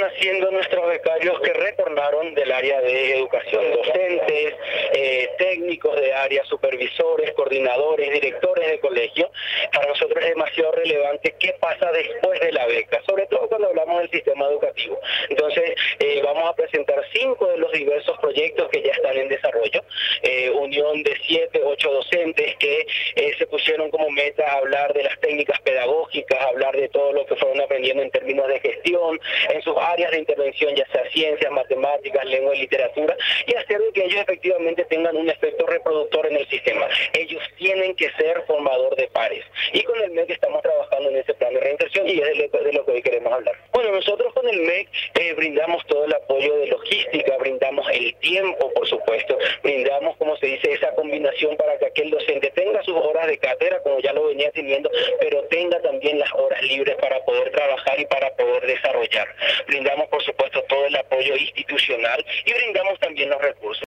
haciendo nuestros becarios que retornaron del área de educación? Docentes, técnicos de área, supervisores, coordinadores, directores de colegio. Para nosotros es demasiado relevante qué pasa después de la beca, sobre todo cuando hablamos del sistema educativo. Entonces, vamos a presentar 5 de los diversos proyectos que ya están en desarrollo, unión de 7, 8 docentes que se pusieron como meta hablar de las técnicas pedagógicas, hablar de todo lo que fueron aprendiendo en términos de gestión, en sus áreas de intervención, ya sea ciencias, matemáticas, lengua y literatura, y hacer de que ellos efectivamente tengan un efecto reproductor en el sistema. Ellos tienen que ser formador de pares. Y con el MEC estamos trabajando en ese plan de reinserción y es de lo que hoy queremos hablar. Bueno, nosotros con el MEC brindamos todo el apoyo de logística, brindamos el tiempo, por supuesto, brindamos, como se dice, esa combinación para que aquel docente tenga sus horas de cátedra, como ya lo venía teniendo, pero tenga también las horas libres para poder trabajar y para poder desarrollar. Brindamos, por supuesto, todo el apoyo institucional y brindamos también los recursos.